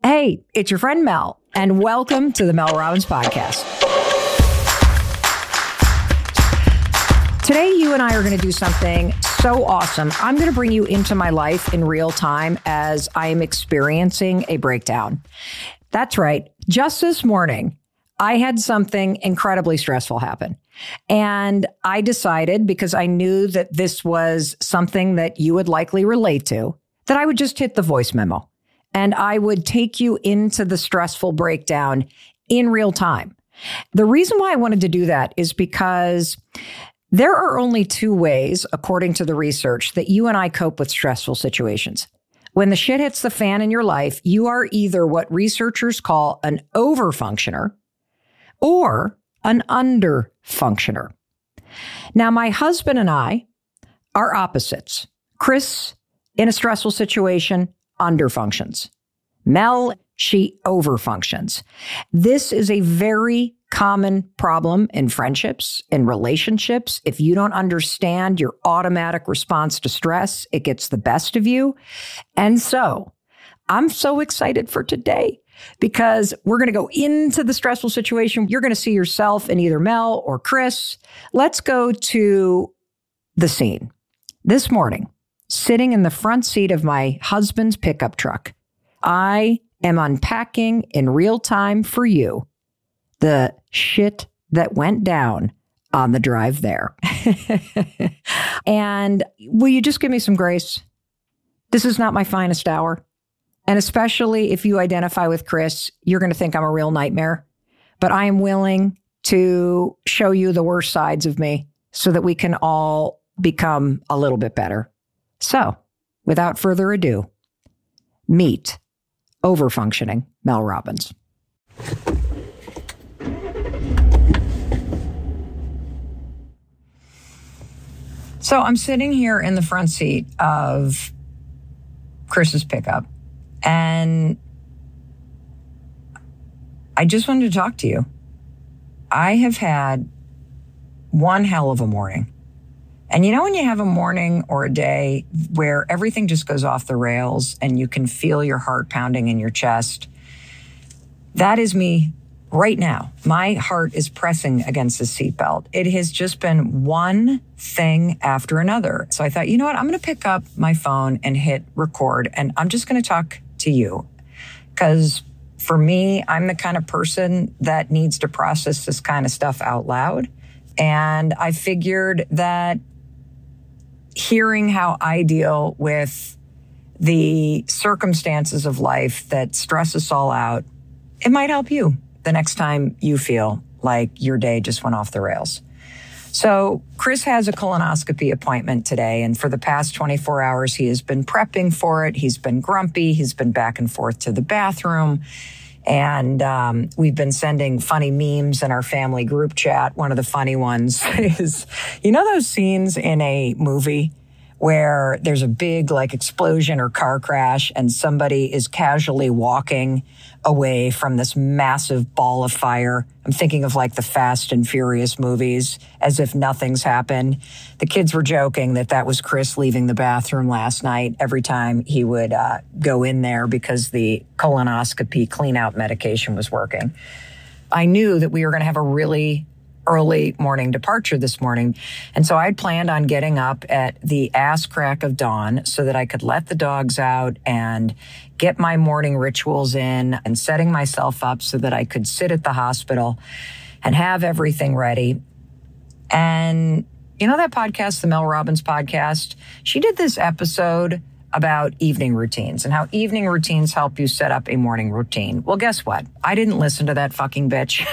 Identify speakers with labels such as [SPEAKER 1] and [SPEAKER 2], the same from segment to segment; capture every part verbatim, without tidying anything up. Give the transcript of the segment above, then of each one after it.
[SPEAKER 1] Hey, it's your friend Mel, and welcome to the Mel Robbins Podcast. Today, you and I are going to do something so awesome. I'm going to bring you into my life in real time as I am experiencing a breakdown. That's right. Just this morning, I had something incredibly stressful happen. And I decided, because I knew that this was something that you would likely relate to, that I would just hit the voice memo. And I would take you into the stressful breakdown in real time. The reason why I wanted to do that is because there are only two ways, according to the research, that you and I cope with stressful situations. When the shit hits the fan in your life, you are either what researchers call an overfunctioner or an underfunctioner. Now, my husband and I are opposites. Chris, in a stressful situation, underfunctions. Mel, she overfunctions. This is a very common problem in friendships, in relationships. If you don't understand your automatic response to stress, it gets the best of you. And so I'm so excited for today because we're going to go into the stressful situation. You're going to see yourself in either Mel or Chris. Let's go to the scene. This morning, sitting in the front seat of my husband's pickup truck, I am unpacking in real time for you the shit that went down on the drive there. And will you just give me some grace? This is not my finest hour. And especially if you identify with Chris, you're going to think I'm a real nightmare. But I am willing to show you the worst sides of me so that we can all become a little bit better. So, without further ado, meet overfunctioning Mel Robbins. So I'm sitting here in the front seat of Chris's pickup, and I just wanted to talk to you. I have had one hell of a morning. And you know when you have a morning or a day where everything just goes off the rails and you can feel your heart pounding in your chest? That is me right now. My heart is pressing against the seatbelt. It has just been one thing after another. So I thought, you know what? I'm going to pick up my phone and hit record, and I'm just going to talk to you. Because for me, I'm the kind of person that needs to process this kind of stuff out loud. And I figured that hearing how I deal with the circumstances of life that stress us all out, it might help you the next time you feel like your day just went off the rails. So Chris has a colonoscopy appointment today, and for the past twenty-four hours, he has been prepping for it. He's been grumpy. He's been back and forth to the bathroom. And um, we've been sending funny memes in our family group chat. One of the funny ones is, you know those scenes in a movie where there's a big like explosion or car crash and somebody is casually walking away from this massive ball of fire? I'm thinking of like the Fast and Furious movies, as if nothing's happened. The kids were joking that that was Chris leaving the bathroom last night every time he would uh, go in there because the colonoscopy clean out medication was working. I knew that we were going to have a really early morning departure this morning. And so I'd planned on getting up at the ass crack of dawn so that I could let the dogs out and get my morning rituals in and setting myself up so that I could sit at the hospital and have everything ready. And you know that podcast, the Mel Robbins Podcast? She did this episode about evening routines and how evening routines help you set up a morning routine. Well, guess what? I didn't listen to that fucking bitch.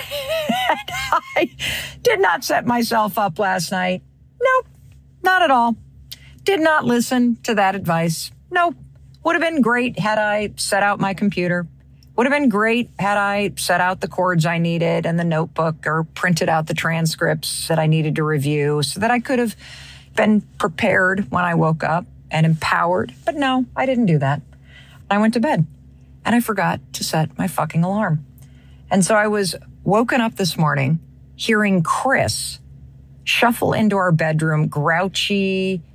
[SPEAKER 1] I did not set myself up last night. Nope, not at all. Did not listen to that advice. Nope. Would have been great had I set out my computer. Would have been great had I set out the chords I needed and the notebook or printed out the transcripts that I needed to review so that I could have been prepared when I woke up and empowered. But no, I didn't do that. I went to bed and I forgot to set my fucking alarm. And so I was woken up this morning hearing Chris shuffle into our bedroom, grouchy,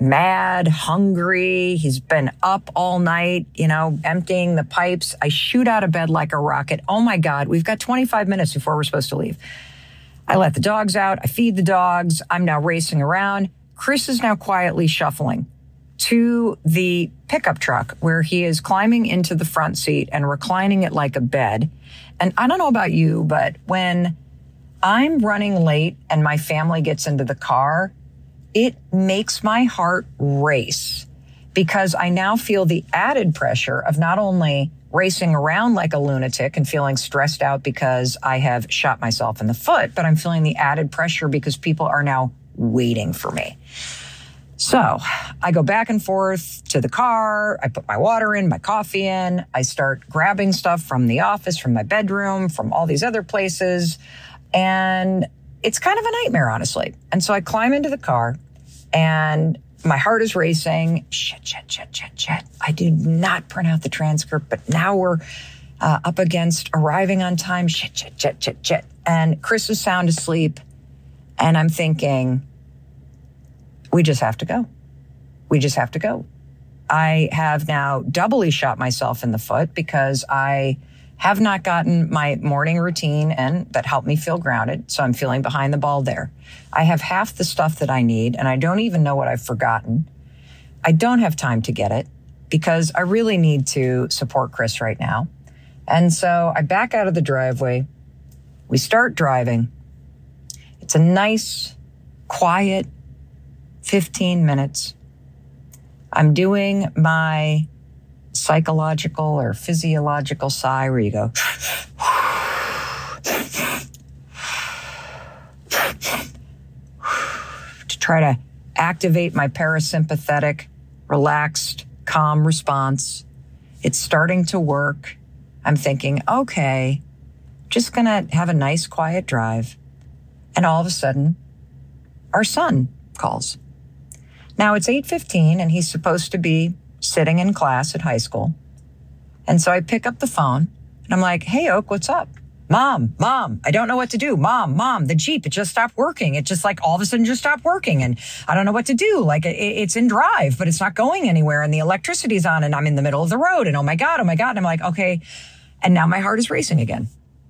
[SPEAKER 1] mad, hungry. He's been up all night, you know, emptying the pipes. I shoot out of bed like a rocket. Oh my God, we've got twenty-five minutes before we're supposed to leave. I let the dogs out. I feed the dogs. I'm now racing around. Chris is now quietly shuffling to the pickup truck where he is climbing into the front seat and reclining it like a bed. And I don't know about you, but when I'm running late and my family gets into the car, it makes my heart race because I now feel the added pressure of not only racing around like a lunatic and feeling stressed out because I have shot myself in the foot, but I'm feeling the added pressure because people are now waiting for me. So I go back and forth to the car. I put my water in, my coffee in. I start grabbing stuff from the office, from my bedroom, from all these other places. And it's kind of a nightmare, honestly. And so I climb into the car and my heart is racing. Shit, shit, shit, shit, shit. I did not print out the transcript, but now we're uh, up against arriving on time. Shit, shit, shit, shit, shit. And Chris is sound asleep. And I'm thinking, we just have to go. We just have to go. I have now doubly shot myself in the foot because I have not gotten my morning routine in that helped me feel grounded. So I'm feeling behind the ball there. I have half the stuff that I need, and I don't even know what I've forgotten. I don't have time to get it because I really need to support Chris right now. And so I back out of the driveway. We start driving. It's a nice, quiet fifteen minutes. I'm doing my psychological or physiological sigh where you go to try to activate my parasympathetic, relaxed, calm response. It's starting to work. I'm thinking, okay, just gonna have a nice quiet drive. And all of a sudden, our son calls. Now it's eight fifteen and he's supposed to be sitting in class at high school. And so I pick up the phone and I'm like, hey, Oak, what's up? Mom, mom, I don't know what to do. Mom, mom, the Jeep, it just stopped working. It just like all of a sudden just stopped working. And I don't know what to do. Like it, it's in drive, but it's not going anywhere. And the electricity's on and I'm in the middle of the road. And oh my God, oh my God. And I'm like, okay. And now my heart is racing again.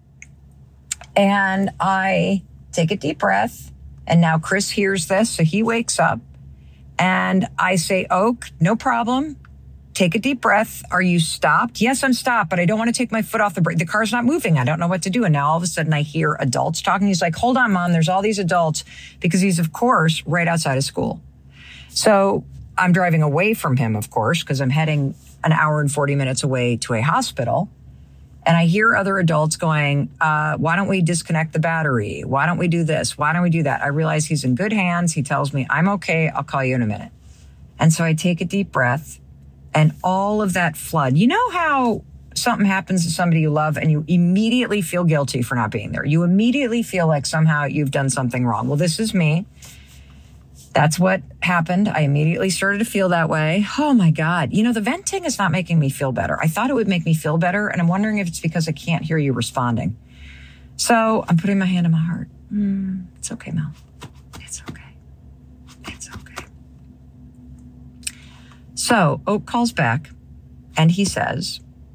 [SPEAKER 1] And I take a deep breath. And now Chris hears this. So he wakes up. And I say, Oak, no problem. Take a deep breath. Are you stopped? Yes, I'm stopped, but I don't want to take my foot off the brake. The car's not moving. I don't know what to do. And now all of a sudden I hear adults talking. He's like, hold on, Mom. There's all these adults because he's, of course, right outside of school. So I'm driving away from him, of course, because I'm heading an hour and forty minutes away to a hospital. And I hear other adults going, uh, why don't we disconnect the battery? Why don't we do this? Why don't we do that? I realize he's in good hands. He tells me, I'm okay. I'll call you in a minute. And so I take a deep breath and all of that flood. You know how something happens to somebody you love and you immediately feel guilty for not being there. You immediately feel like somehow you've done something wrong. Well, this is me. That's what happened. I immediately started to feel that way. Oh my God. You know, the venting is not making me feel better. I thought it would make me feel better. And I'm wondering if it's because I can't hear you responding. So I'm putting my hand on my heart. Mm, it's okay, Mel. It's okay. It's okay. So Oak calls back and he says,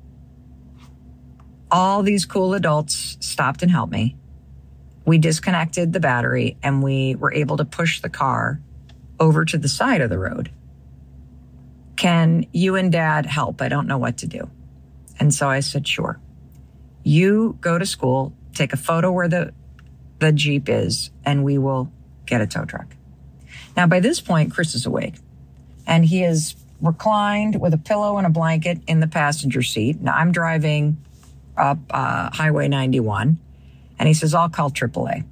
[SPEAKER 1] all these cool adults stopped and helped me. We disconnected the battery and we were able to push the car over to the side of the road. Can you and Dad help? I don't know what to do. And so I said, sure. You go to school, take a photo where the, the Jeep is, and we will get a tow truck. Now, by this point, Chris is awake and he is reclined with a pillow and a blanket in the passenger seat. Now I'm driving up uh, Highway ninety-one. And he says, I'll call triple A.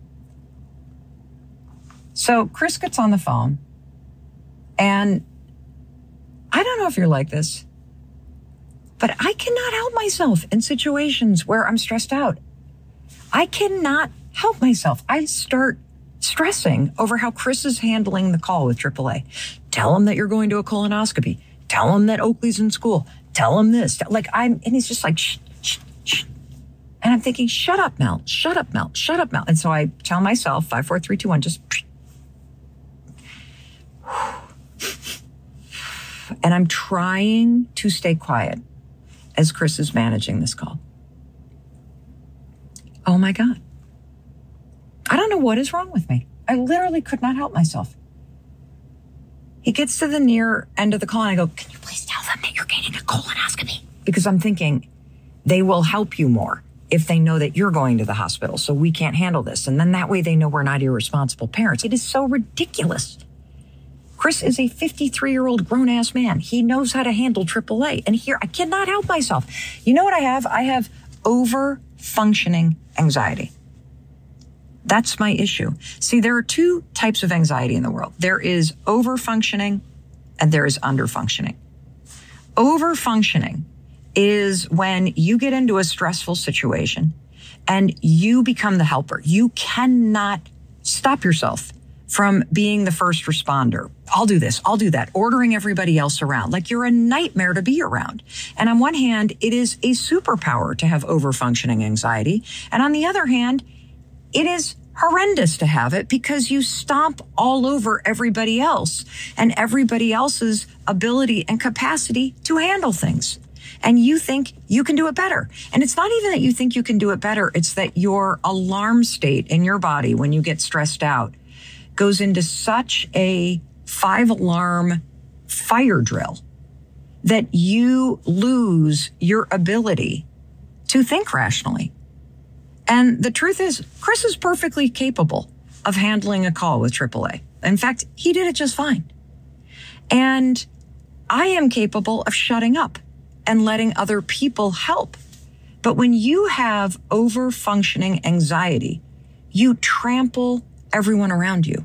[SPEAKER 1] So Chris gets on the phone. And I don't know if you're like this, but I cannot help myself in situations where I'm stressed out. I cannot help myself. I start stressing over how Chris is handling the call with triple A. Tell him that you're going to a colonoscopy. Tell him that Oakley's in school. Tell him this. Like I'm, and he's just like, shh, shh, shh. And I'm thinking, shut up, Mel, shut up, Mel, shut up, Mel. And so I tell myself, five, four, three, two, one, just And I'm trying to stay quiet as Chris is managing this call. Oh my God. I don't know what is wrong with me. I literally could not help myself. He gets to the near end of the call and I go, can you please tell them that you're getting a colonoscopy? Because I'm thinking they will help you more if they know that you're going to the hospital, so we can't handle this. And then that way they know we're not irresponsible parents. It is so ridiculous. Chris is a fifty-three-year-old grown-ass man. He knows how to handle triple A. And here, I cannot help myself. You know what I have? I have over-functioning anxiety. That's my issue. See, there are two types of anxiety in the world. There is over-functioning and there is under-functioning. Over-functioning is when you get into a stressful situation and you become the helper. You cannot stop yourself from being the first responder. I'll do this, I'll do that, ordering everybody else around. Like you're a nightmare to be around. And on one hand, it is a superpower to have over-functioning anxiety. And on the other hand, it is horrendous to have it because you stomp all over everybody else and everybody else's ability and capacity to handle things. And you think you can do it better. And it's not even that you think you can do it better. It's that your alarm state in your body when you get stressed out goes into such a five alarm fire drill that you lose your ability to think rationally. And the truth is, Chris is perfectly capable of handling a call with triple A. In fact, he did it just fine. And I am capable of shutting up and letting other people help. But when you have over-functioning anxiety, you trample everyone around you.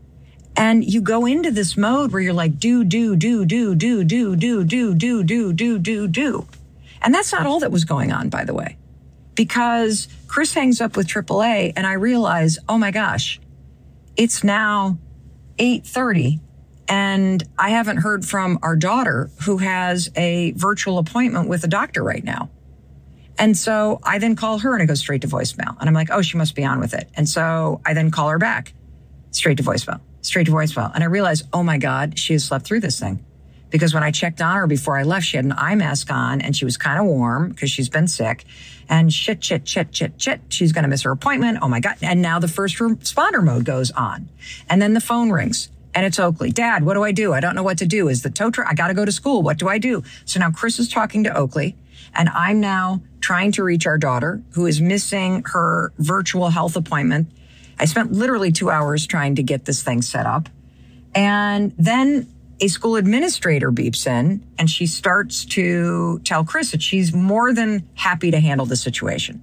[SPEAKER 1] And you go into this mode where you're like, do, do, do, do, do, do, do, do, do, do, do, do, do. And that's not all that was going on, by the way. Because Chris hangs up with triple A and I realize, oh my gosh, it's now eight thirty and I haven't heard from our daughter who has a virtual appointment with a doctor right now. And so I then call her and it goes straight to voicemail. And I'm like, oh, she must be on with it. And so I then call her back, straight to voicemail, straight to voicemail. And I realize, oh my God, she has slept through this thing. Because when I checked on her before I left, she had an eye mask on and she was kind of warm because she's been sick. And shit, shit, shit, shit, shit. She's going to miss her appointment. Oh my God. And now the first responder mode goes on. And then the phone rings and it's Oakley. Dad, what do I do? I don't know what to do. Is the tow truck? I got to go to school. What do I do? So now Chris is talking to Oakley and I'm now trying to reach our daughter who is missing her virtual health appointment. I spent literally two hours trying to get this thing set up. And then a school administrator beeps in and she starts to tell Chris that she's more than happy to handle the situation.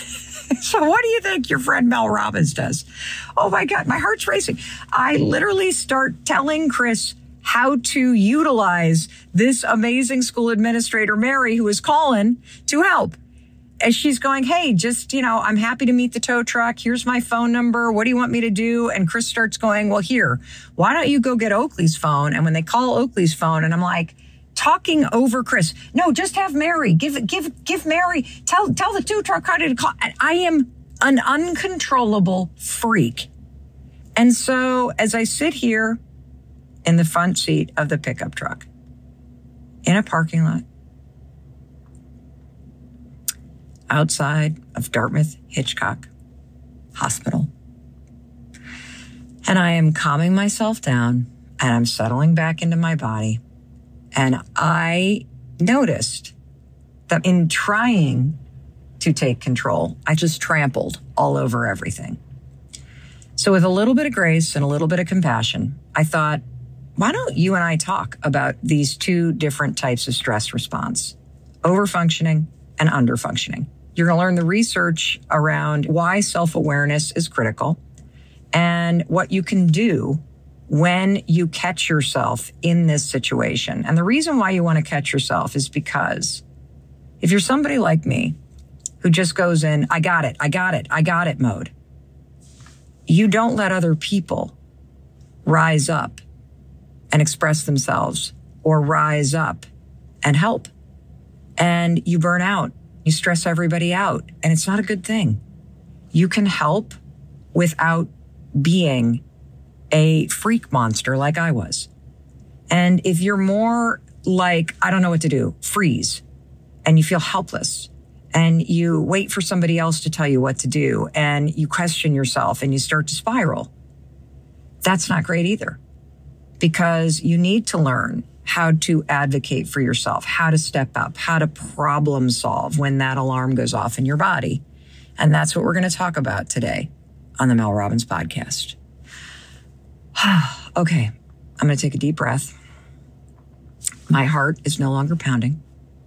[SPEAKER 1] So what do you think your friend Mel Robbins does? Oh my God, my heart's racing. I literally start telling Chris how to utilize this amazing school administrator, Mary, who is calling to help. As she's going, hey, just, you know, I'm happy to meet the tow truck. Here's my phone number. What do you want me to do? And Chris starts going, well, here, why don't you go get Oakley's phone? And when they call Oakley's phone, and I'm like, talking over Chris, no, just have Mary. Give, give, give Mary, tell, tell the tow truck to call. I am an uncontrollable freak. And so as I sit here in the front seat of the pickup truck in a parking lot, outside of Dartmouth Hitchcock Hospital. And I am calming myself down and I'm settling back into my body. And I noticed that in trying to take control, I just trampled all over everything. So with a little bit of grace and a little bit of compassion, I thought, why don't you and I talk about these two different types of stress response, over-functioning and under-functioning. You're going to learn the research around why self-awareness is critical and what you can do when you catch yourself in this situation. And the reason why you want to catch yourself is because if you're somebody like me who just goes in, I got it, I got it, I got it mode, you don't let other people rise up and express themselves or rise up and help. And you burn out. You stress everybody out, and it's not a good thing. You can help without being a freak monster like I was. And if you're more like, I don't know what to do, freeze, and you feel helpless. And you wait for somebody else to tell you what to do, and you question yourself and you start to spiral. That's not great either, because you need to learn how to advocate for yourself, how to step up, how to problem solve when that alarm goes off in your body. And that's what we're going to talk about today on the Mel Robbins podcast. Okay, I'm going to take a deep breath. My heart is no longer pounding.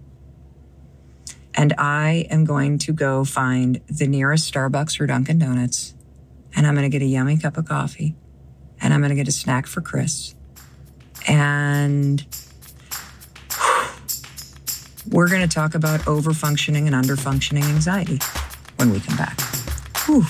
[SPEAKER 1] And I am going to go find the nearest Starbucks or Dunkin' Donuts. And I'm going to get a yummy cup of coffee. And I'm going to get a snack for Chris. And we're going to talk about overfunctioning and underfunctioning anxiety when we come back. Whew.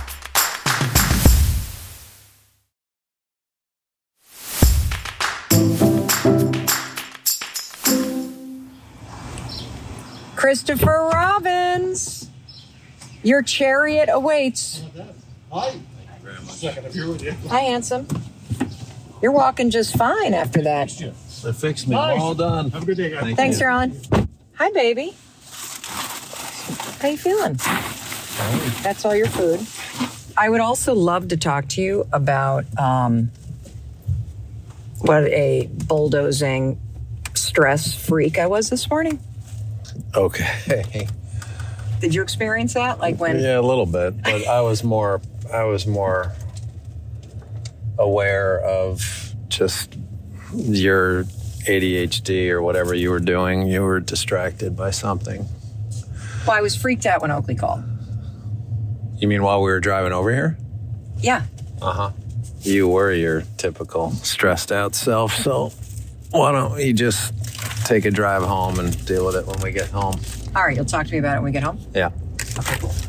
[SPEAKER 1] Christopher Robbins, your chariot awaits.
[SPEAKER 2] Hi. Thank you very much. Second, I'm here with you.
[SPEAKER 1] Hi, handsome. You're walking just fine after that.
[SPEAKER 3] They fixed me.
[SPEAKER 2] Nice.
[SPEAKER 3] All done.
[SPEAKER 2] Have a good day, guys.
[SPEAKER 3] Thank
[SPEAKER 1] Thanks,
[SPEAKER 3] you.
[SPEAKER 1] Darling. Hi, baby. How you feeling? That's all your food. I would also love to talk to you about um, what a bulldozing stress freak I was this morning.
[SPEAKER 3] Okay.
[SPEAKER 1] Did you experience that? Like when?
[SPEAKER 3] Yeah, a little bit, but I was more. I was more aware of just your A D H D or whatever you were doing. You were distracted by something.
[SPEAKER 1] Well, I was freaked out when Oakley called.
[SPEAKER 3] You mean while we were driving over here?
[SPEAKER 1] Yeah.
[SPEAKER 3] Uh huh. You were your typical stressed out self. So why don't you just take a drive home and deal with it when we get home?
[SPEAKER 1] All right, you'll talk to me about it when we get home?
[SPEAKER 3] Yeah.
[SPEAKER 1] Okay, cool.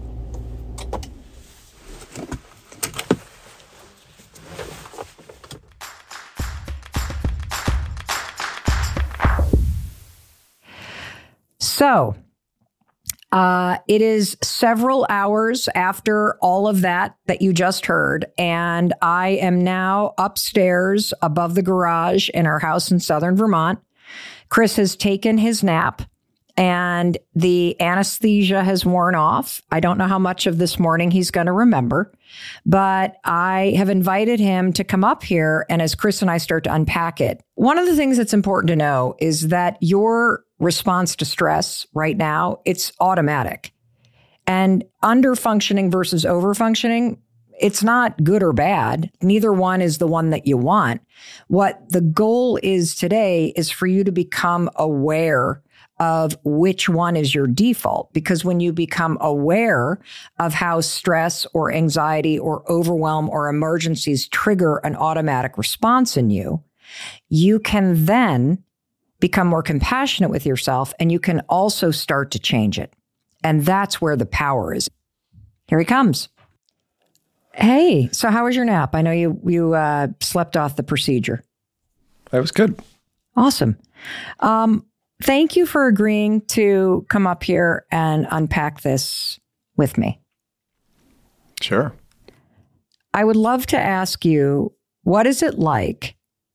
[SPEAKER 1] So, uh, it is several hours after all of that that you just heard, and I am now upstairs above the garage in our house in southern Vermont. Chris has taken his nap, and the anesthesia has worn off. I don't know how much of this morning he's going to remember, but I have invited him to come up here, and as Chris and I start to unpack it, one of the things that's important to know is that your response to stress right now, it's automatic. And under-functioning versus over-functioning, it's not good or bad. Neither one is the one that you want. What the goal is today is for you to become aware of which one is your default. Because when you become aware of how stress or anxiety or overwhelm or emergencies trigger an automatic response in you, you can then become more compassionate with yourself, and you can also start to change it. And that's where the power is. Here he comes. Hey, so how was your nap? I know you you uh, slept off the procedure.
[SPEAKER 3] That was good.
[SPEAKER 1] Awesome. Um, thank you for agreeing to come up here and unpack this with me.
[SPEAKER 3] Sure.
[SPEAKER 1] I would love to ask you, what is it like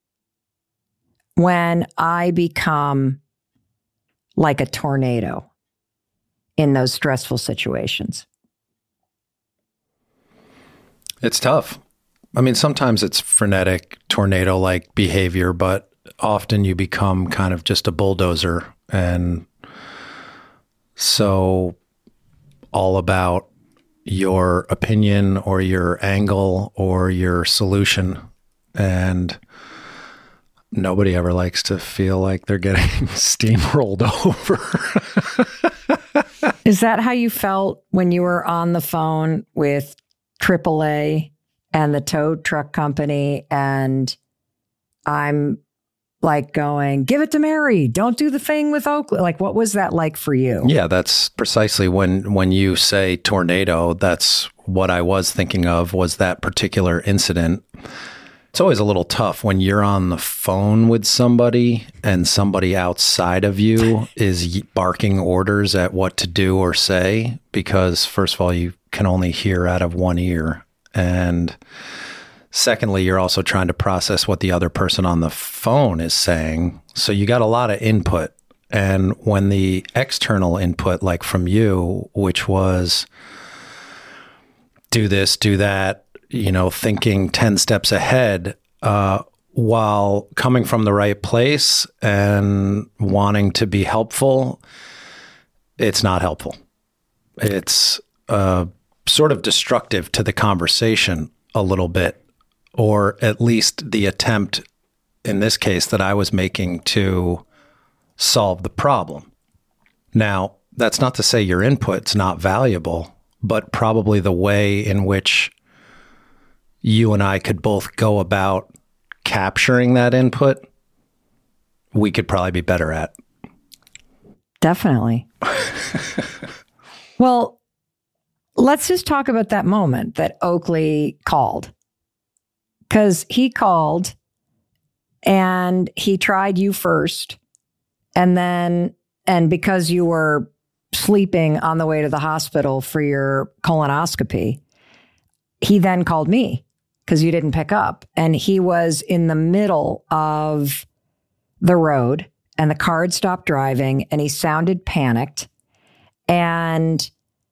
[SPEAKER 1] when I become like a tornado in those stressful situations?
[SPEAKER 3] It's tough. I mean, sometimes it's frenetic, tornado-like behavior, but often you become kind of just a bulldozer. And so all about your opinion or your angle or your solution. And nobody ever likes to feel like they're getting steamrolled over.
[SPEAKER 1] Is that how you felt when you were on the phone with triple A and the tow truck company, and I'm like going, give it to Mary, don't do the thing with Oakley? Like, what was that like for you?
[SPEAKER 3] Yeah, that's precisely when, when you say tornado, that's what I was thinking of, was that particular incident. It's always a little tough when you're on the phone with somebody and somebody outside of you is barking orders at what to do or say, because first of all, you can only hear out of one ear. And Secondly, you're also trying to process what the other person on the phone is saying. So you got a lot of input. And when the external input, like from you, which was do this, do that, you know, thinking ten steps ahead, uh, while coming from the right place and wanting to be helpful, it's not helpful. It's uh, sort of destructive to the conversation a little bit. Or at least the attempt, in this case, that I was making to solve the problem. Now, that's not to say your input's not valuable, but probably the way in which you and I could both go about capturing that input, we could probably be better at.
[SPEAKER 1] Definitely. Well, let's just talk about that moment that Oakley called. Because he called and he tried you first. And then, and because you were sleeping on the way to the hospital for your colonoscopy, he then called me because you didn't pick up. And he was in the middle of the road and the car had stopped driving and he sounded panicked. And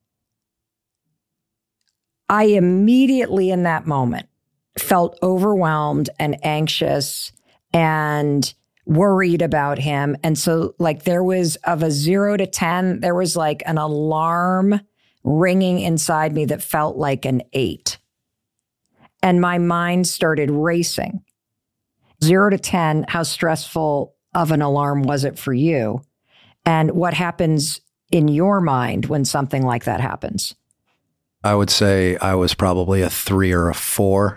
[SPEAKER 1] I immediately in that moment felt overwhelmed and anxious and worried about him. And so like there was of a zero to ten, there was like an alarm ringing inside me that felt like an eight. And my mind started racing. Zero to ten, how stressful of an alarm was it for you? And what happens in your mind when something like that happens?
[SPEAKER 3] I would say I was probably a three or a four.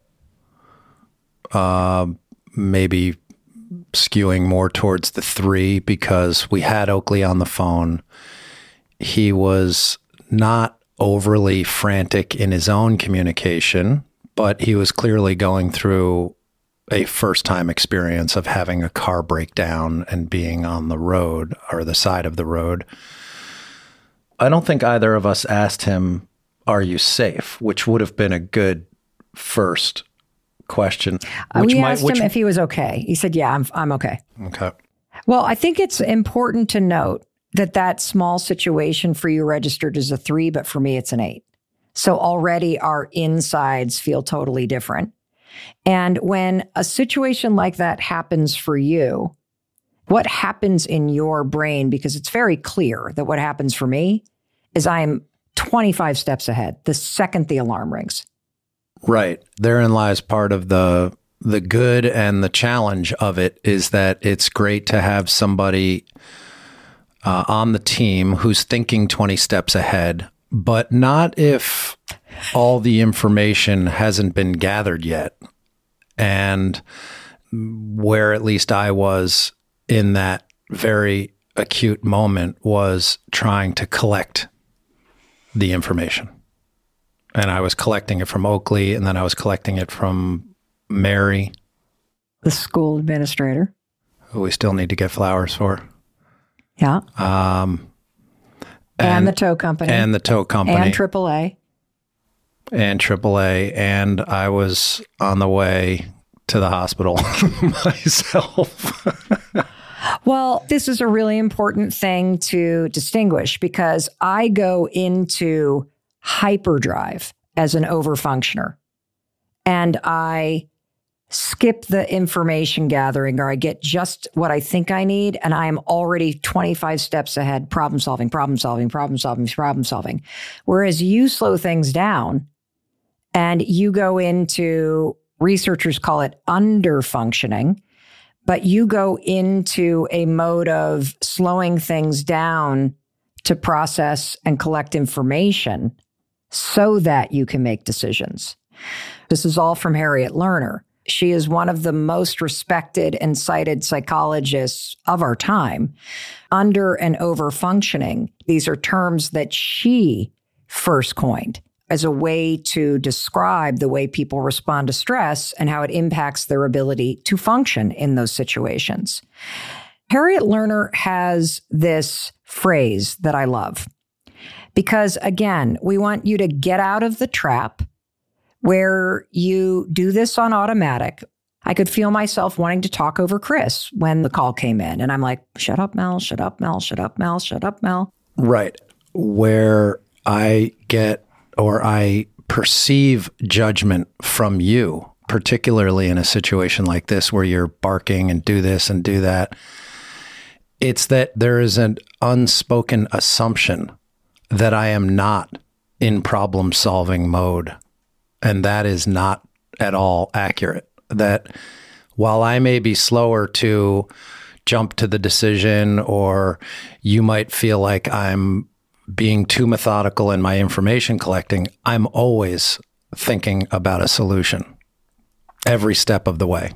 [SPEAKER 3] Uh, maybe skewing more towards the three because we had Oakley on the phone. He was not overly frantic in his own communication, but he was clearly going through a first-time experience of having a car break down and being on the road or the side of the road. I don't think either of us asked him, "Are you safe?" which would have been a good first question. Which
[SPEAKER 1] we
[SPEAKER 3] might,
[SPEAKER 1] asked
[SPEAKER 3] which,
[SPEAKER 1] him if he was okay. He said, yeah, I'm I'm okay.
[SPEAKER 3] Okay.
[SPEAKER 1] Well, I think it's important to note that that small situation for you registered as a three, but for me, it's an eight. So already our insides feel totally different. And when a situation like that happens for you, what happens in your brain, because it's very clear that what happens for me is I am twenty-five steps ahead the second the alarm rings.
[SPEAKER 3] Right. Therein lies part of the the good and the challenge of it is that it's great to have somebody uh, on the team who's thinking twenty steps ahead, but not if all the information hasn't been gathered yet. And where at least I was in that very acute moment was trying to collect the information. And I was collecting it from Oakley, and then I was collecting it from Mary,
[SPEAKER 1] the school administrator,
[SPEAKER 3] who we still need to get flowers for.
[SPEAKER 1] Yeah.
[SPEAKER 3] Um,
[SPEAKER 1] and,
[SPEAKER 3] and
[SPEAKER 1] the tow company.
[SPEAKER 3] And the tow company.
[SPEAKER 1] And triple A.
[SPEAKER 3] And triple A. And I was on the way to the hospital myself.
[SPEAKER 1] Well, this is a really important thing to distinguish because I go into hyperdrive as an overfunctioner and I skip the information gathering or I get just what I think I need and I am already twenty-five steps ahead, problem solving, problem solving, problem solving, problem solving. Whereas you slow things down and you go into, researchers call it underfunctioning, but you go into a mode of slowing things down to process and collect information so that you can make decisions. This is all from Harriet Lerner. She is one of the most respected and cited psychologists of our time. Under and over functioning, these are terms that she first coined as a way to describe the way people respond to stress and how it impacts their ability to function in those situations. Harriet Lerner has this phrase that I love. Because again, we want you to get out of the trap. where you do this on automatic. I could feel myself wanting to talk over Chris when the call came in. And I'm like, shut up, Mel, shut up, Mel, shut up, Mel, shut up, Mel.
[SPEAKER 3] Right. Where I get or I perceive judgment from you, particularly in a situation like this where you're barking and do this and do that. It's that there is an unspoken assumption that I am not in problem solving mode. And that is not at all accurate. That while I may be slower to jump to the decision, or you might feel like I'm being too methodical in my information collecting, I'm always thinking about a solution every step of the way.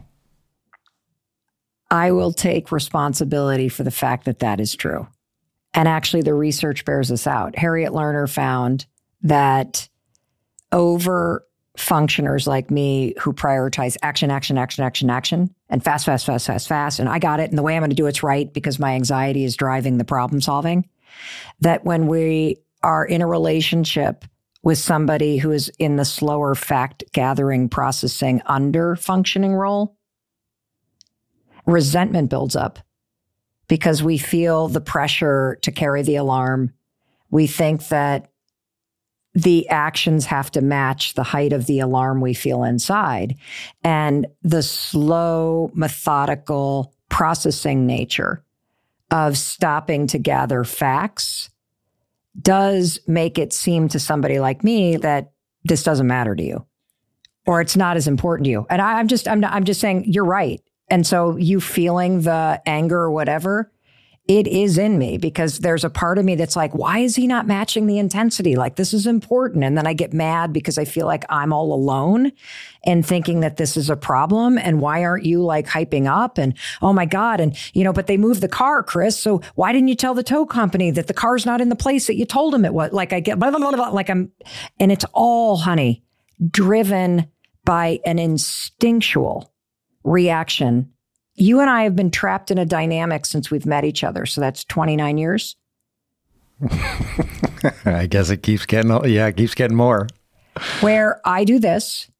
[SPEAKER 1] I will take responsibility for the fact that that is true. And actually, the research bears this out. Harriet Lerner found that over functioners like me who prioritize action, action, action, action, action, and fast, fast, fast, fast, fast, and I got it, and the way I'm going to do it's right because my anxiety is driving the problem solving, that when we are in a relationship with somebody who is in the slower fact gathering, processing, under functioning role, resentment builds up because we feel the pressure to carry the alarm. We think that the actions have to match the height of the alarm we feel inside. And the slow, methodical processing nature of stopping to gather facts does make it seem to somebody like me that this doesn't matter to you, or it's not as important to you. And I, I'm just, I'm not, I'm just saying you're right. And so you feeling the anger or whatever, it is in me because there's a part of me that's like, why is he not matching the intensity? Like, this is important. And then I get mad because I feel like I'm all alone and thinking that this is a problem. And why aren't you like hyping up? And oh my God. And, you know, but they moved the car, Chris. So why didn't you tell the tow company that the car's not in the place that you told them it was? Like I get, blah, blah, blah, blah, like I'm, and it's all, honey, driven by an instinctual reaction. You and I have been trapped in a dynamic since we've met each other. So that's twenty-nine years.
[SPEAKER 3] I guess it keeps getting, yeah, it keeps getting more.
[SPEAKER 1] Where I do this.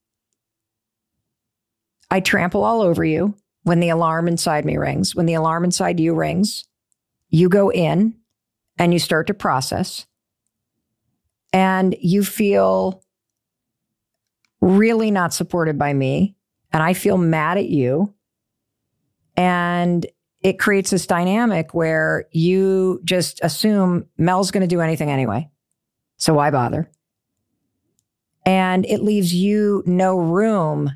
[SPEAKER 1] I trample all over you when the alarm inside me rings. When the alarm inside you rings, you go in and you start to process. And you feel really not supported by me. And I feel mad at you. And it creates this dynamic where you just assume Mel's going to do anything anyway. So why bother? And it leaves you no room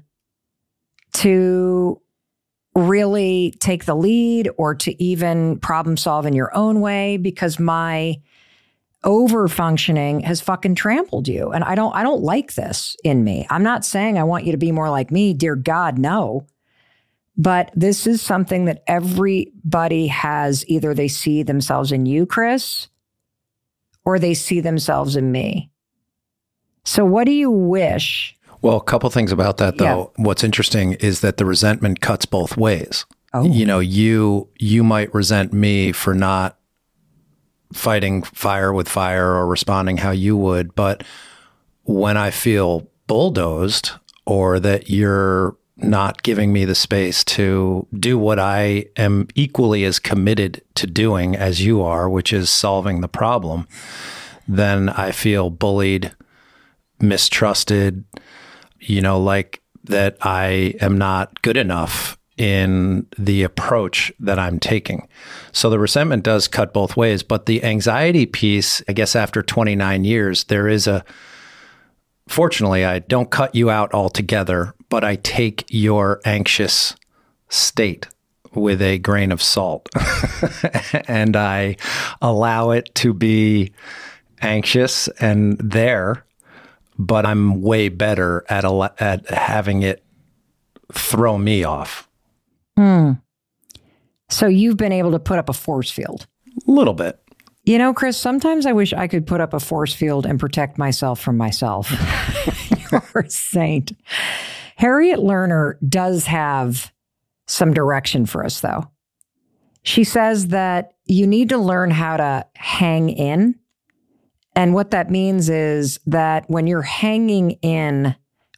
[SPEAKER 1] to really take the lead or to even problem solve in your own way because my over functioning has fucking trampled you. And I don't, I don't like this in me. I'm not saying I want you to be more like me. Dear God, no. But this is something that everybody has. Either they see themselves in you, Chris, or they see themselves in me. So what do you wish?
[SPEAKER 3] Well, a couple things about that, though. Yeah. What's interesting is that the resentment cuts both ways. Oh. You know, you you might resent me for not fighting fire with fire or responding how you would. But when I feel bulldozed or that you're not giving me the space to do what I am equally as committed to doing as you are, which is solving the problem, then I feel bullied, mistrusted, you know, like that I am not good enough in the approach that I'm taking. So the resentment does cut both ways, but the anxiety piece, I guess after twenty-nine years, there is a, fortunately, I don't cut you out altogether, but I take your anxious state with a grain of salt and I allow it to be anxious and there, but I'm way better at a, at having it throw me off.
[SPEAKER 1] Hmm. So you've been able to put up a force field?
[SPEAKER 3] A little bit.
[SPEAKER 1] You know, Chris, sometimes I wish I could put up a force field and protect myself from myself. You're a saint. Harriet Lerner does have some direction for us, though. She says that you need to learn how to hang in. And what that means is that when you're hanging in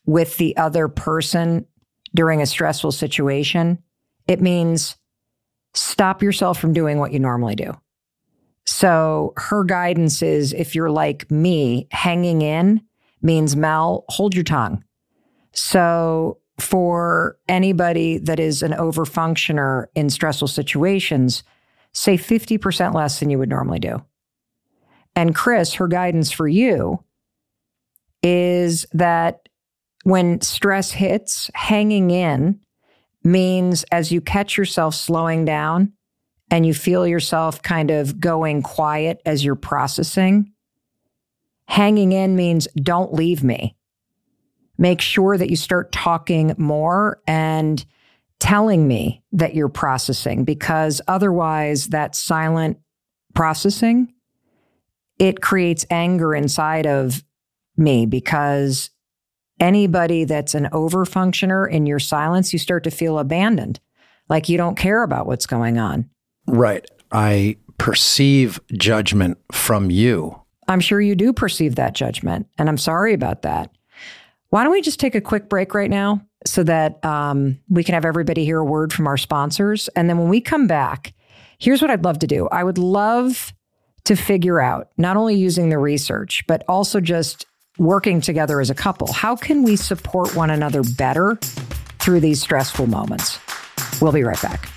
[SPEAKER 1] with the other person during a stressful situation, it means stop yourself from doing what you normally do. So her guidance is, if you're like me, hanging in means, Mel, hold your tongue. So for anybody that is an overfunctioner in stressful situations, say fifty percent less than you would normally do. And Chris, her guidance for you is that when stress hits, hanging in means as you catch yourself slowing down and you feel yourself kind of going quiet as you're processing, hanging in means don't leave me. Make sure that you start talking more and telling me that you're processing, because otherwise that silent processing, it creates anger inside of me, because anybody that's an overfunctioner in your silence, you start to feel abandoned, like you don't care about what's going on.
[SPEAKER 3] Right. I perceive judgment from you.
[SPEAKER 1] I'm sure you do perceive that judgment, and I'm sorry about that. Why don't we just take a quick break right now so that um, we can have everybody hear a word from our sponsors. And then when we come back, here's what I'd love to do. I would love to figure out, not only using the research, but also just working together as a couple, how can we support one another better through these stressful moments? We'll be right back.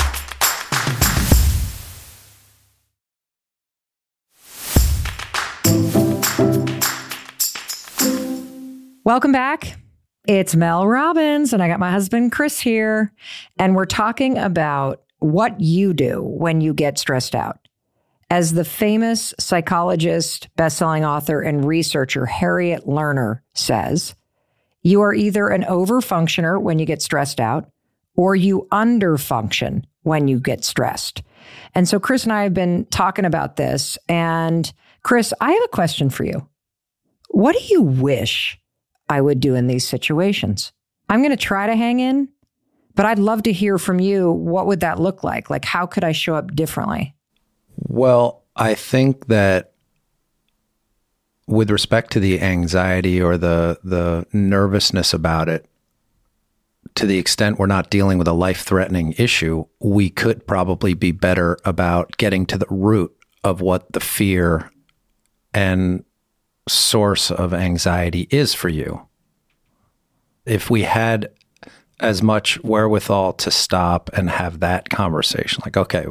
[SPEAKER 1] Welcome back. It's Mel Robbins, and I got my husband, Chris, here, and we're talking about what you do when you get stressed out. As the famous psychologist, best-selling author, and researcher Harriet Lerner says, you are either an overfunctioner when you get stressed out, or you underfunction when you get stressed. And so Chris and I have been talking about this, and Chris, I have a question for you. What do you wish I would do in these situations? I'm going to try to hang in, but I'd love to hear from you. What would that look like? Like, how could I show up differently?
[SPEAKER 3] Well, I think that with respect to the anxiety or the the nervousness about it, to the extent we're not dealing with a life-threatening issue, we could probably be better about getting to the root of what the fear and source of anxiety is for you. If we had as much wherewithal to stop and have that conversation, like, okay,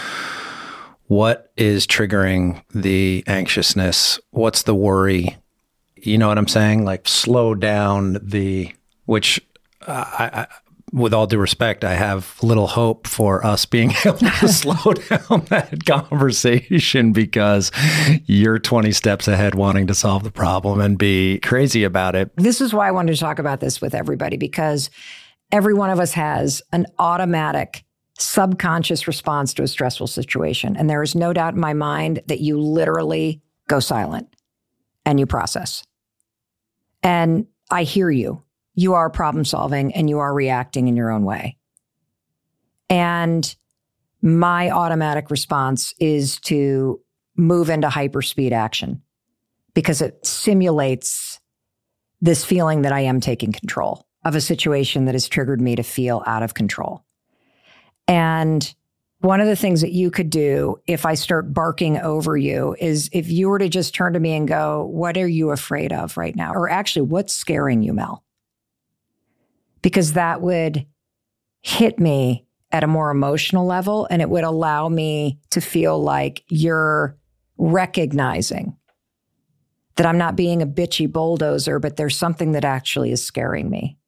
[SPEAKER 3] what is triggering the anxiousness? What's the worry? You know what I'm saying? Like, slow down the, which uh, I, I, with all due respect, I have little hope for us being able to slow down that conversation, because you're twenty steps ahead wanting to solve the problem and be crazy about it.
[SPEAKER 1] This is why I wanted to talk about this with everybody, because every one of us has an automatic subconscious response to a stressful situation. And there is no doubt in my mind that you literally go silent and you process. And I hear you. You are problem solving and you are reacting in your own way. And my automatic response is to move into hyperspeed action, because it simulates this feeling that I am taking control of a situation that has triggered me to feel out of control. And one of the things that you could do if I start barking over you is if you were to just turn to me and go, what are you afraid of right now? Or actually, what's scaring you, Mel? Because that would hit me at a more emotional level, and it would allow me to feel like you're recognizing that I'm not being a bitchy bulldozer, but there's something that actually is scaring me.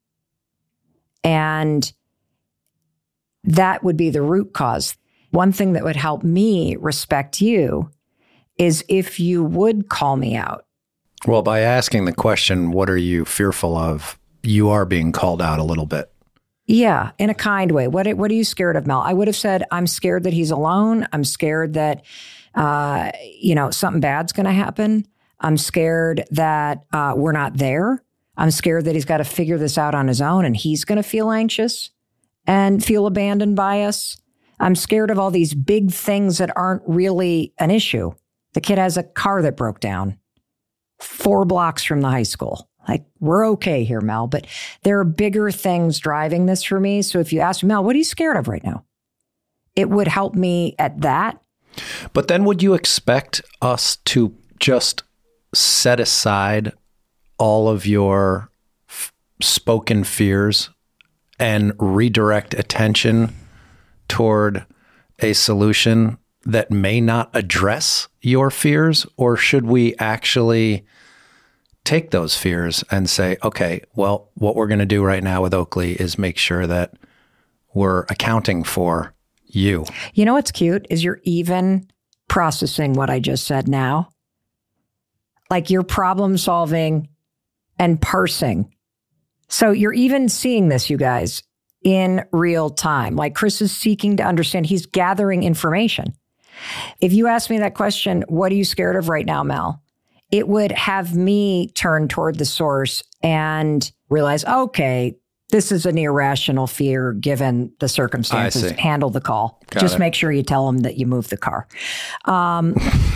[SPEAKER 1] And that would be the root cause. One thing that would help me respect you is if you would call me out.
[SPEAKER 3] Well, by asking the question, what are you fearful of? You are being called out a little bit.
[SPEAKER 1] Yeah, in a kind way. What, what are you scared of, Mel? I would have said, I'm scared that he's alone. I'm scared that, uh, you know, something bad's going to happen. I'm scared that uh, we're not there. I'm scared that he's got to figure this out on his own and he's going to feel anxious and feel abandoned by us. I'm scared of all these big things that aren't really an issue. The kid has a car that broke down four blocks from the high school. Like, we're okay here, Mel, but there are bigger things driving this for me. So if you ask me, Mel, what are you scared of right now? It would help me at that.
[SPEAKER 3] But then would you expect us to just set aside all of your f- spoken fears and redirect attention toward a solution that may not address your fears? Or should we actually take those fears and say, okay, well, what we're going to do right now with Oakley is make sure that we're accounting for you?
[SPEAKER 1] You know what's cute is you're even processing what I just said now. Like, you're problem solving and parsing. So you're even seeing this, you guys, in real time. Like, Chris is seeking to understand. He's gathering information. If you ask me that question, what are you scared of right now, Mel? It would have me turn toward the source and realize, okay, this is an irrational fear given the circumstances. Handle the call.
[SPEAKER 3] Got
[SPEAKER 1] Just
[SPEAKER 3] it.
[SPEAKER 1] make sure you tell them that you moved the car. Um,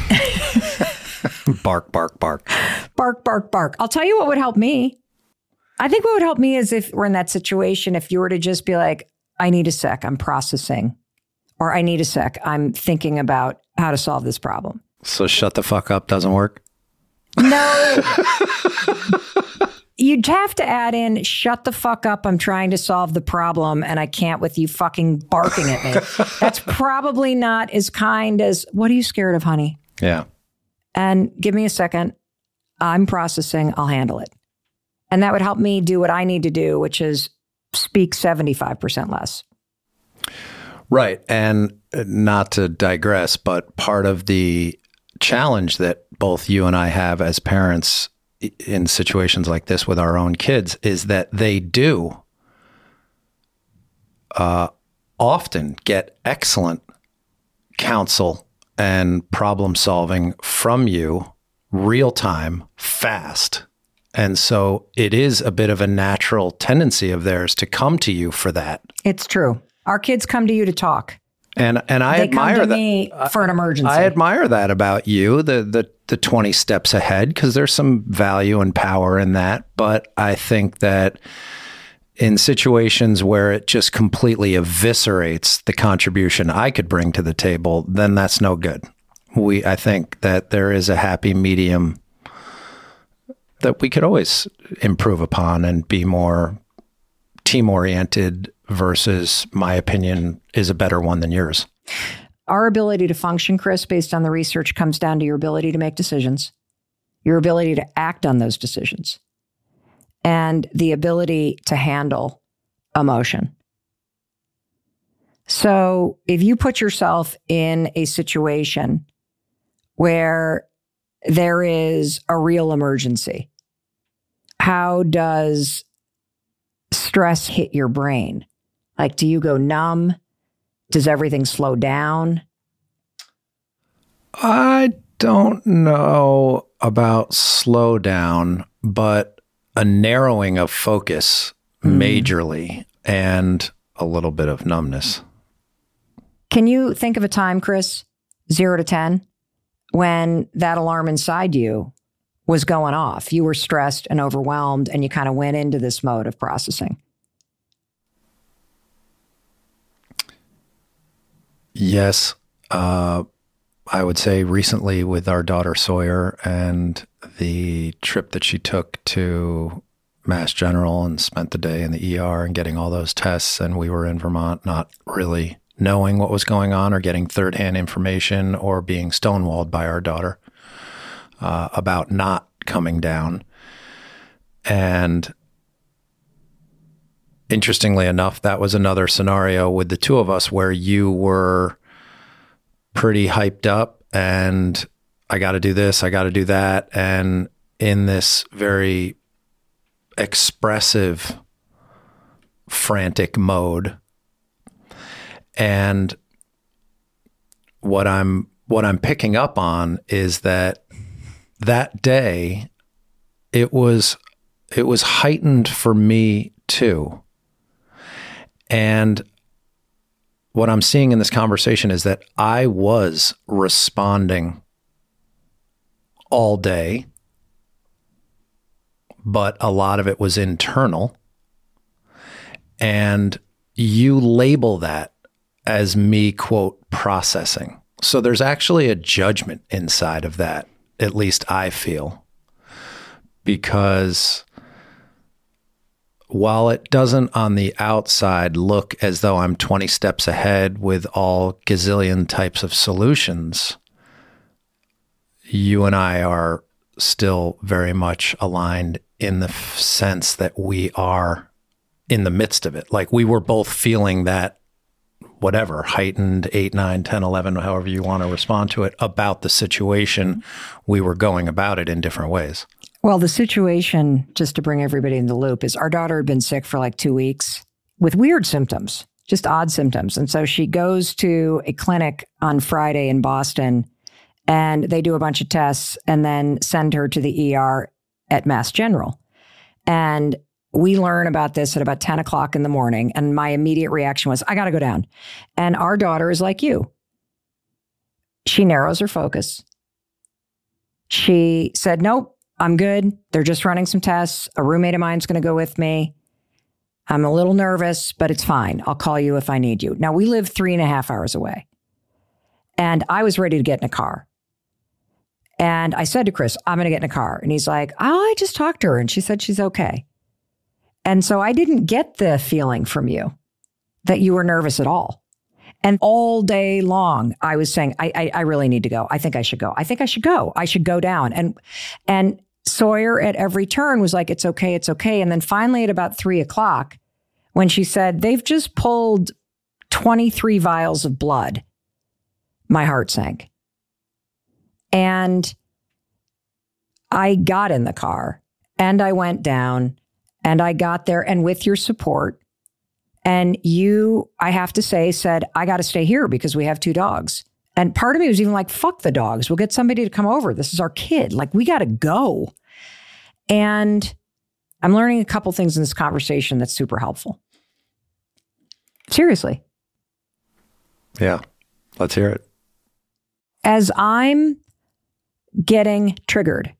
[SPEAKER 3] bark, bark, bark.
[SPEAKER 1] bark, bark, bark. I'll tell you what would help me. I think what would help me is if we're in that situation, if you were to just be like, I need a sec, I'm processing. Or I need a sec, I'm thinking about how to solve this problem.
[SPEAKER 3] So shut the fuck up doesn't work?
[SPEAKER 1] No. You'd have to add in, shut the fuck up, I'm trying to solve the problem and I can't with you fucking barking at me. That's probably not as kind as, what are you scared of, honey?
[SPEAKER 3] Yeah.
[SPEAKER 1] And give me a second. I'm processing, I'll handle it. And that would help me do what I need to do, which is speak seventy-five percent less.
[SPEAKER 3] Right. And not to digress, but part of the challenge that both you and I have as parents in situations like this with our own kids is that they do uh, often get excellent counsel and problem solving from you real time, fast. And so it is a bit of a natural tendency of theirs to come to you for that.
[SPEAKER 1] It's true. Our kids come to you to talk.
[SPEAKER 3] And and I
[SPEAKER 1] they
[SPEAKER 3] admire
[SPEAKER 1] come to
[SPEAKER 3] that.
[SPEAKER 1] me for an emergency.
[SPEAKER 3] I admire that about you, the the the twenty steps ahead, because there's some value and power in that. But I think that in situations where it just completely eviscerates the contribution I could bring to the table, then that's no good. We I think that there is a happy medium that we could always improve upon and be more team-oriented versus my opinion is a better one than yours.
[SPEAKER 1] Our ability to function, Chris, based on the research, comes down to your ability to make decisions, your ability to act on those decisions, and the ability to handle emotion. So if you put yourself in a situation where there is a real emergency, how does stress hit your brain? Like, do you go numb? Does everything slow down?
[SPEAKER 3] I don't know about slow down, but a narrowing of focus mm. majorly and a little bit of numbness.
[SPEAKER 1] Can you think of a time, Chris, zero to ten, when that alarm inside you was going off? You were stressed and overwhelmed and you kind of went into this mode of processing.
[SPEAKER 3] Yes. Uh, I would say recently with our daughter Sawyer and the trip that she took to Mass General and spent the day in the E R and getting all those tests. And we were in Vermont, not really knowing what was going on or getting third-hand information or being stonewalled by our daughter uh, about not coming down. And interestingly enough, that was another scenario with the two of us where you were pretty hyped up and I got to do this, I got to do that. And in this very expressive, frantic mode. And what I'm, what I'm picking up on is that that day, it was, it was heightened for me too. And what I'm seeing in this conversation is that I was responding all day, but a lot of it was internal. And you label that as me, quote, processing. So there's actually a judgment inside of that, at least I feel, because while it doesn't on the outside look as though I'm twenty steps ahead with all gazillion types of solutions, you and I are still very much aligned in the f- sense that we are in the midst of it. Like we were both feeling that, whatever, heightened eight, nine, ten, eleven, however you want to respond to it, about the situation. We were going about it in different ways.
[SPEAKER 1] Well, the situation, just to bring everybody in the loop, is our daughter had been sick for like two weeks with weird symptoms, just odd symptoms. And so she goes to a clinic on Friday in Boston, and they do a bunch of tests and then send her to the E R at Mass General. And we learn about this at about ten o'clock in the morning. And my immediate reaction was, I got to go down. And our daughter is like you. She narrows her focus. She said, nope, I'm good. They're just running some tests. A roommate of mine's going to go with me. I'm a little nervous, but it's fine. I'll call you if I need you. Now, we live three and a half hours away. And I was ready to get in a car. And I said to Chris, I'm going to get in a car. And he's like, oh, I just talked to her and she said she's okay. And so I didn't get the feeling from you that you were nervous at all. And all day long, I was saying, I, I, I really need to go. I think I should go. I think I should go. I should go down. And, and Sawyer at every turn was like, it's okay, it's okay. And then finally at about three o'clock, when she said, they've just pulled twenty-three vials of blood, my heart sank. And I got in the car and I went down and I got there, and with your support, and you, I have to say, said, I got to stay here because we have two dogs. And part of me was even like, fuck the dogs. We'll get somebody to come over. This is our kid. Like, we got to go. And I'm learning a couple things in this conversation that's super helpful. Seriously.
[SPEAKER 3] Yeah. Let's hear it.
[SPEAKER 1] As I'm getting triggered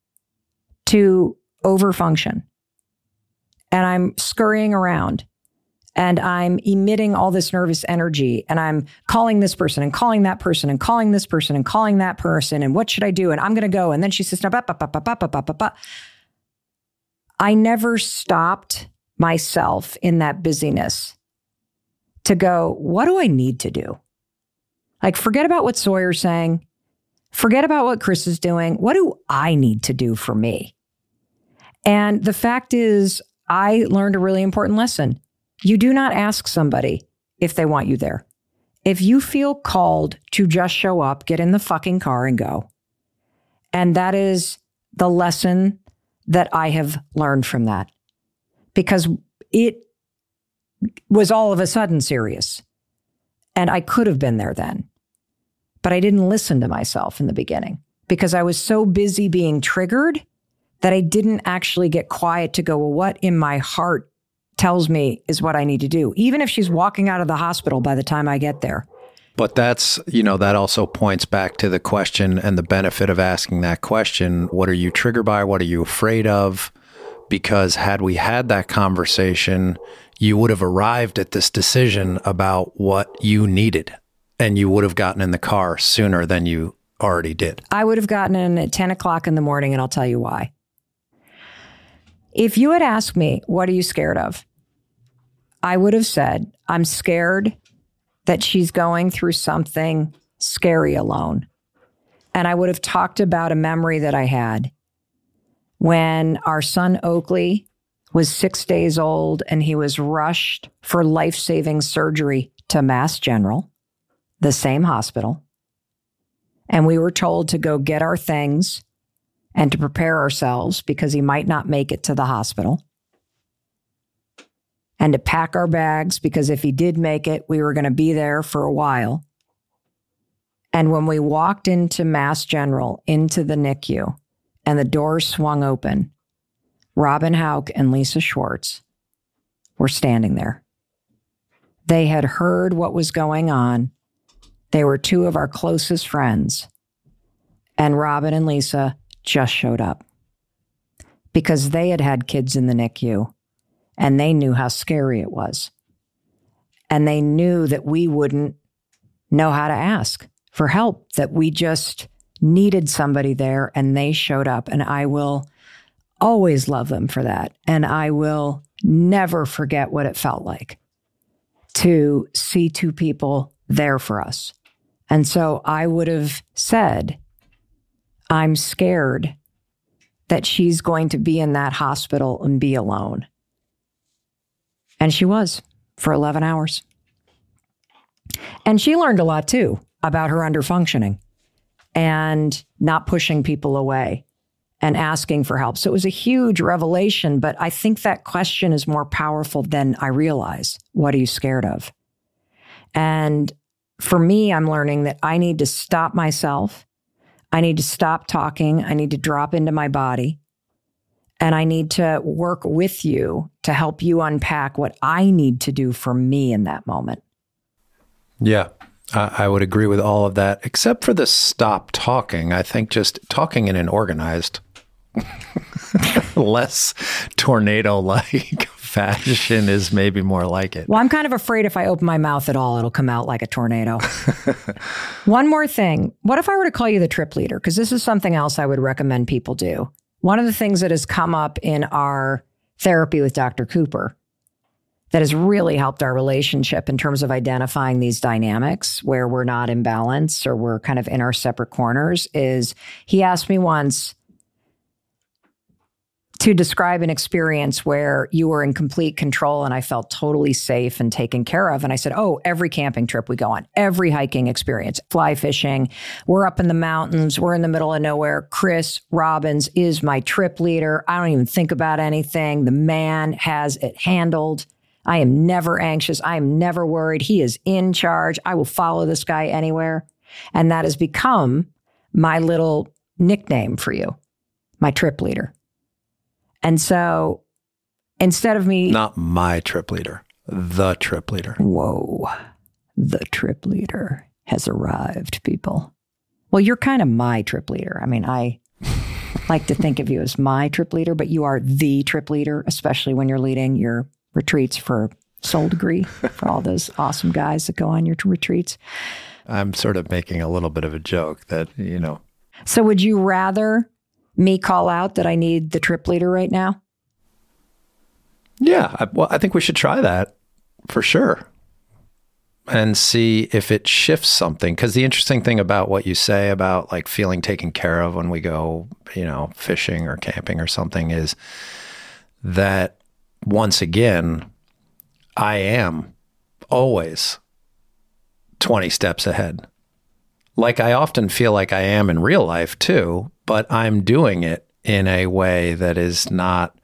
[SPEAKER 1] to overfunction, and I'm scurrying around, and I'm emitting all this nervous energy, and I'm calling this person and calling that person and calling this person and calling that person, and what should I do? And I'm going to go. And then she says, no, ba, ba, ba, ba, ba, ba, ba, ba. I never stopped myself in that busyness to go, what do I need to do? Like, forget about what Sawyer's saying. Forget about what Chris is doing. What do I need to do for me? And the fact is, I learned a really important lesson. You do not ask somebody if they want you there. If you feel called to just show up, get in the fucking car and go. And that is the lesson that I have learned from that. Because it was all of a sudden serious. And I could have been there then. But I didn't listen to myself in the beginning because I was so busy being triggered that I didn't actually get quiet to go, well, what in my heart tells me is what I need to do, even if she's walking out of the hospital by the time I get there.
[SPEAKER 3] But that's, you know, that also points back to the question and the benefit of asking that question. What are you triggered by? What are you afraid of? Because had we had that conversation, you would have arrived at this decision about what you needed, and you would have gotten in the car sooner than you already did.
[SPEAKER 1] I would have gotten in at ten o'clock in the morning, and I'll tell you why. If you had asked me, what are you scared of? I would have said, I'm scared that she's going through something scary alone. And I would have talked about a memory that I had when our son Oakley was six days old and he was rushed for life-saving surgery to Mass General, the same hospital. And we were told to go get our things and to prepare ourselves because he might not make it to the hospital. And to pack our bags because if he did make it, we were going to be there for a while. And when we walked into Mass General, into the N I C U, and the doors swung open, Robin Houck and Lisa Schwartz were standing there. They had heard what was going on. They were two of our closest friends. And Robin and Lisa just showed up because they had had kids in the N I C U and they knew how scary it was. And they knew that we wouldn't know how to ask for help, that we just needed somebody there, and they showed up. And I will always love them for that. And I will never forget what it felt like to see two people there for us. And so I would have said, I'm scared that she's going to be in that hospital and be alone. And she was for eleven hours. And she learned a lot too about her underfunctioning and not pushing people away and asking for help. So it was a huge revelation, but I think that question is more powerful than I realize. What are you scared of? And for me, I'm learning that I need to stop myself. I need to stop talking. I need to drop into my body. And I need to work with you to help you unpack what I need to do for me in that moment.
[SPEAKER 3] Yeah, I, I would agree with all of that, except for the stop talking. I think just talking in an organized, less tornado-like fashion is maybe more like it.
[SPEAKER 1] Well, I'm kind of afraid if I open my mouth at all, it'll come out like a tornado. One more thing. What if I were to call you the trip leader? Because this is something else I would recommend people do. One of the things that has come up in our therapy with Doctor Cooper that has really helped our relationship in terms of identifying these dynamics where we're not in balance or we're kind of in our separate corners is he asked me once to describe an experience where you were in complete control and I felt totally safe and taken care of. And I said, oh, every camping trip we go on, every hiking experience, fly fishing, we're up in the mountains, we're in the middle of nowhere. Chris Robbins is my trip leader. I don't even think about anything. The man has it handled. I am never anxious. I am never worried. He is in charge. I will follow this guy anywhere. And that has become my little nickname for you, my trip leader. And so instead of me...
[SPEAKER 3] Not my trip leader, the trip leader.
[SPEAKER 1] Whoa, the trip leader has arrived, people. Well, you're kind of my trip leader. I mean, I like to think of you as my trip leader, but you are the trip leader, especially when you're leading your retreats for Soul Degree, for all those awesome guys that go on your retreats.
[SPEAKER 3] I'm sort of making a little bit of a joke that, you know.
[SPEAKER 1] So would you rather me call out that I need the trip leader right now?
[SPEAKER 3] Yeah, I, well, I think we should try that for sure and see if it shifts something. Because the interesting thing about what you say about like feeling taken care of when we go, you know, fishing or camping or something is that once again, I am always twenty steps ahead. Like I often feel like I am in real life too, but I'm doing it in a way that is not,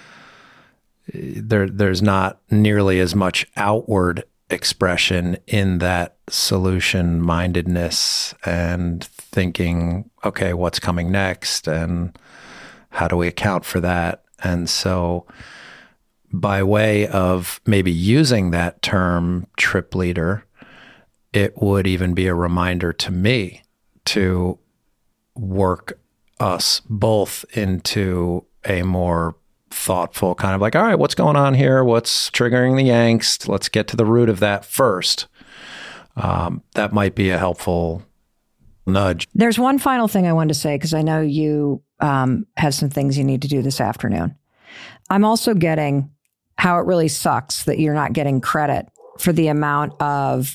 [SPEAKER 3] there. there's not nearly as much outward expression in that solution mindedness and thinking, okay, what's coming next and how do we account for that? And so by way of maybe using that term trip leader, it would even be a reminder to me to work us both into a more thoughtful kind of like, all right, what's going on here? What's triggering the angst? Let's get to the root of that first. Um, that might be a helpful nudge.
[SPEAKER 1] There's one final thing I wanted to say, because I know you um, have some things you need to do this afternoon. I'm also getting how it really sucks that you're not getting credit for the amount of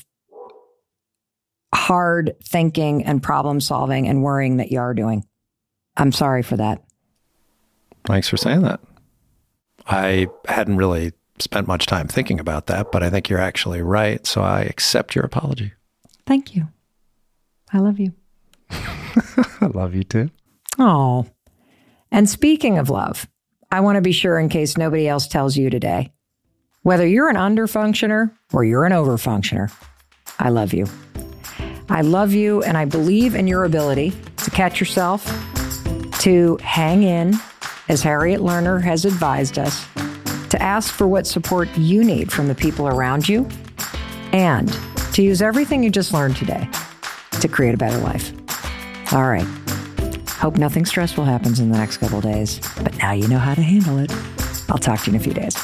[SPEAKER 1] hard thinking and problem solving and worrying that you are doing. I'm sorry for that.
[SPEAKER 3] Thanks for saying that. I hadn't really spent much time thinking about that, but I think you're actually right. So I accept your apology.
[SPEAKER 1] Thank you. I love you.
[SPEAKER 3] I love you too.
[SPEAKER 1] Oh, and speaking of love, I want to be sure, in case nobody else tells you today, whether you're an underfunctioner or you're an overfunctioner, I love you. I love you, and I believe in your ability to catch yourself, to hang in, as Harriet Lerner has advised us, to ask for what support you need from the people around you, and to use everything you just learned today to create a better life. All right. Hope nothing stressful happens in the next couple days, but now you know how to handle it. I'll talk to you in a few days.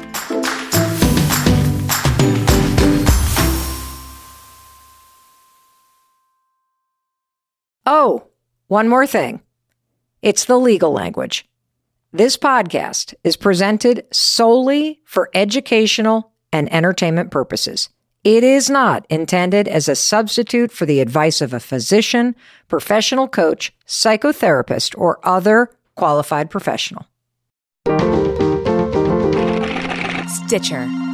[SPEAKER 1] Oh, one more thing. It's the legal language. This podcast is presented solely for educational and entertainment purposes. It is not intended as a substitute for the advice of a physician, professional coach, psychotherapist, or other qualified professional.
[SPEAKER 4] Stitcher.